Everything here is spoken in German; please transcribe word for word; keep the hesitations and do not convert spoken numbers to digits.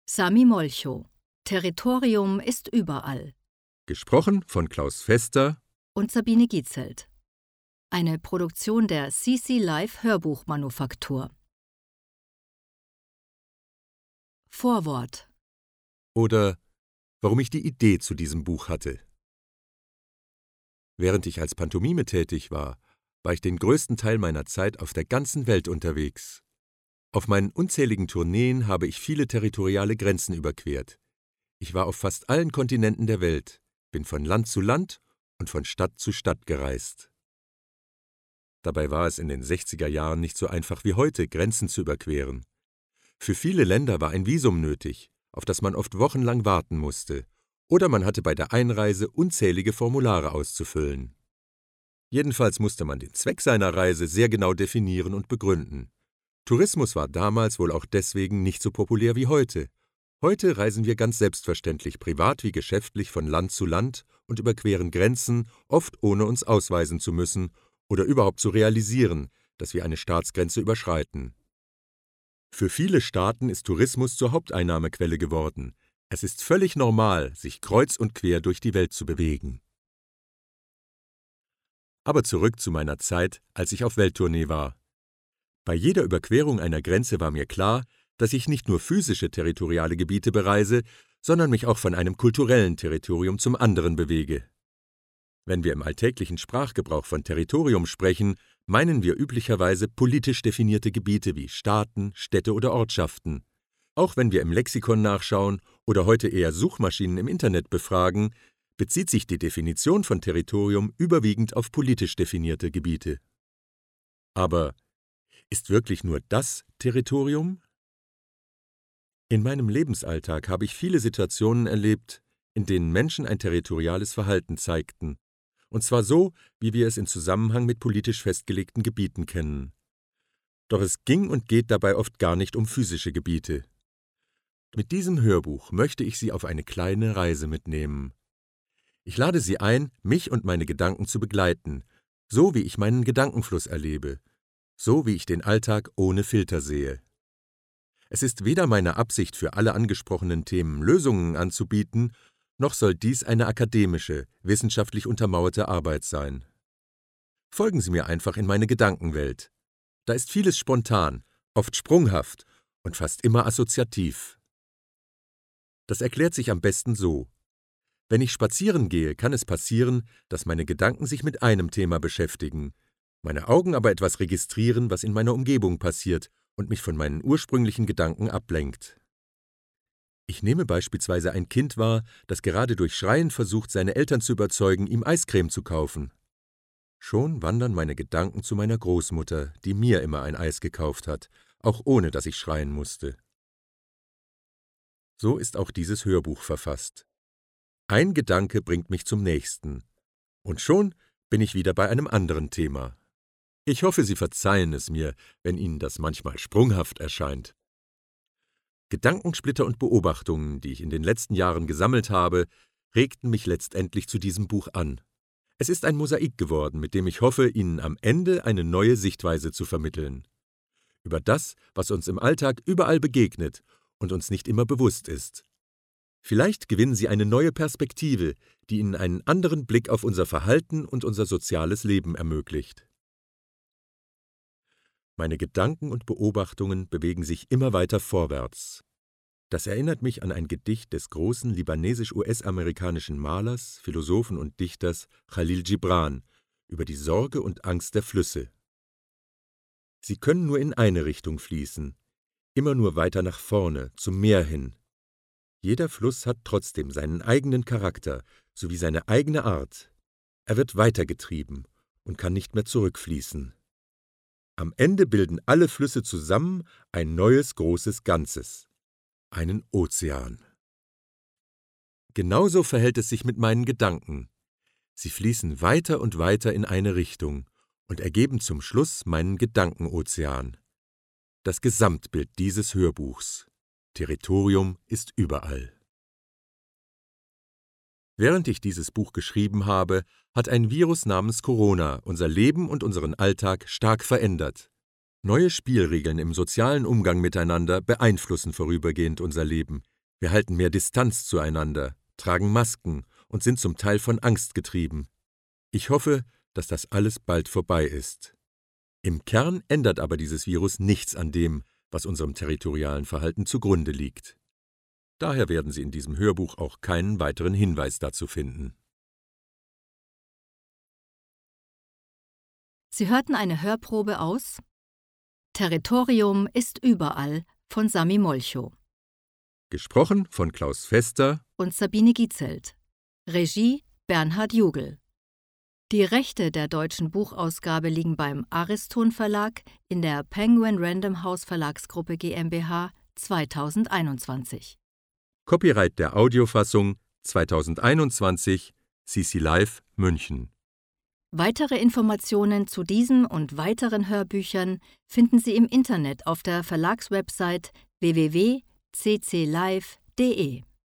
Sami Molchow. Territorium ist überall. Gesprochen von Klaus Fester Und Sabine Gietzelt. Eine Produktion der C C Live Hörbuchmanufaktur. Vorwort. oder Warum ich die Idee zu diesem Buch hatte. Während ich als Pantomime tätig war, war ich den größten Teil meiner Zeit auf der ganzen Welt unterwegs. Auf meinen unzähligen Tourneen habe ich viele territoriale Grenzen überquert. Ich war auf fast allen Kontinenten der Welt, bin von Land zu Land und von Stadt zu Stadt gereist. Dabei war es in den sechziger Jahren nicht so einfach wie heute, Grenzen zu überqueren. Für viele Länder war ein Visum nötig, auf das man oft wochenlang warten musste, oder man hatte bei der Einreise unzählige Formulare auszufüllen. Jedenfalls musste man den Zweck seiner Reise sehr genau definieren und begründen. Tourismus war damals wohl auch deswegen nicht so populär wie heute. Heute reisen wir ganz selbstverständlich, privat wie geschäftlich, von Land zu Land und überqueren Grenzen, oft ohne uns ausweisen zu müssen oder überhaupt zu realisieren, dass wir eine Staatsgrenze überschreiten. Für viele Staaten ist Tourismus zur Haupteinnahmequelle geworden. Es ist völlig normal, sich kreuz und quer durch die Welt zu bewegen. Aber zurück zu meiner Zeit, als ich auf Welttournee war. Bei jeder Überquerung einer Grenze war mir klar, dass ich nicht nur physische territoriale Gebiete bereise, sondern mich auch von einem kulturellen Territorium zum anderen bewege. Wenn wir im alltäglichen Sprachgebrauch von Territorium sprechen, meinen wir üblicherweise politisch definierte Gebiete wie Staaten, Städte oder Ortschaften. Auch wenn wir im Lexikon nachschauen oder heute eher Suchmaschinen im Internet befragen, bezieht sich die Definition von Territorium überwiegend auf politisch definierte Gebiete. Aber ist wirklich nur das Territorium? In meinem Lebensalltag habe ich viele Situationen erlebt, in denen Menschen ein territoriales Verhalten zeigten. Und zwar so, wie wir es in Zusammenhang mit politisch festgelegten Gebieten kennen. Doch es ging und geht dabei oft gar nicht um physische Gebiete. Mit diesem Hörbuch möchte ich Sie auf eine kleine Reise mitnehmen. Ich lade Sie ein, mich und meine Gedanken zu begleiten, so wie ich meinen Gedankenfluss erlebe, so wie ich den Alltag ohne Filter sehe. Es ist weder meine Absicht, für alle angesprochenen Themen Lösungen anzubieten, noch soll dies eine akademische, wissenschaftlich untermauerte Arbeit sein. Folgen Sie mir einfach in meine Gedankenwelt. Da ist vieles spontan, oft sprunghaft und fast immer assoziativ. Das erklärt sich am besten so. Wenn ich spazieren gehe, kann es passieren, dass meine Gedanken sich mit einem Thema beschäftigen, meine Augen aber etwas registrieren, was in meiner Umgebung passiert und mich von meinen ursprünglichen Gedanken ablenkt. Ich nehme beispielsweise ein Kind wahr, das gerade durch Schreien versucht, seine Eltern zu überzeugen, ihm Eiscreme zu kaufen. Schon wandern meine Gedanken zu meiner Großmutter, die mir immer ein Eis gekauft hat, auch ohne dass ich schreien musste. So ist auch dieses Hörbuch verfasst. Ein Gedanke bringt mich zum nächsten. Und schon bin ich wieder bei einem anderen Thema. Ich hoffe, Sie verzeihen es mir, wenn Ihnen das manchmal sprunghaft erscheint. Gedankensplitter und Beobachtungen, die ich in den letzten Jahren gesammelt habe, regten mich letztendlich zu diesem Buch an. Es ist ein Mosaik geworden, mit dem ich hoffe, Ihnen am Ende eine neue Sichtweise zu vermitteln. Über das, was uns im Alltag überall begegnet und uns nicht immer bewusst ist. Vielleicht gewinnen Sie eine neue Perspektive, die Ihnen einen anderen Blick auf unser Verhalten und unser soziales Leben ermöglicht. Meine Gedanken und Beobachtungen bewegen sich immer weiter vorwärts. Das erinnert mich an ein Gedicht des großen libanesisch-U S-amerikanischen Malers, Philosophen und Dichters Khalil Gibran über die Sorge und Angst der Flüsse. Sie können nur in eine Richtung fließen, immer nur weiter nach vorne, zum Meer hin. Jeder Fluss hat trotzdem seinen eigenen Charakter sowie seine eigene Art. Er wird weitergetrieben und kann nicht mehr zurückfließen. Am Ende bilden alle Flüsse zusammen ein neues großes Ganzes, einen Ozean. Genauso verhält es sich mit meinen Gedanken. Sie fließen weiter und weiter in eine Richtung und ergeben zum Schluss meinen Gedankenozean. Das Gesamtbild dieses Hörbuchs. Territorium ist überall. Während ich dieses Buch geschrieben habe, hat ein Virus namens Corona unser Leben und unseren Alltag stark verändert. Neue Spielregeln im sozialen Umgang miteinander beeinflussen vorübergehend unser Leben. Wir halten mehr Distanz zueinander, tragen Masken und sind zum Teil von Angst getrieben. Ich hoffe, dass das alles bald vorbei ist. Im Kern ändert aber dieses Virus nichts an dem, was unserem territorialen Verhalten zugrunde liegt. Daher werden Sie in diesem Hörbuch auch keinen weiteren Hinweis dazu finden. Sie hörten eine Hörprobe aus Territorium ist überall von Sami Molcho. Gesprochen von Klaus Fester Und Sabine Gietzelt. Regie Bernhard Jugel. Die Rechte der deutschen Buchausgabe liegen beim Ariston Verlag in der Penguin Random House Verlagsgruppe GmbH zweitausendeinundzwanzig. Copyright der Audiofassung zweitausendeinundzwanzig C C Live München. Weitere Informationen zu diesem und weiteren Hörbüchern finden Sie im Internet auf der Verlagswebsite w w w punkt c c live punkt d e.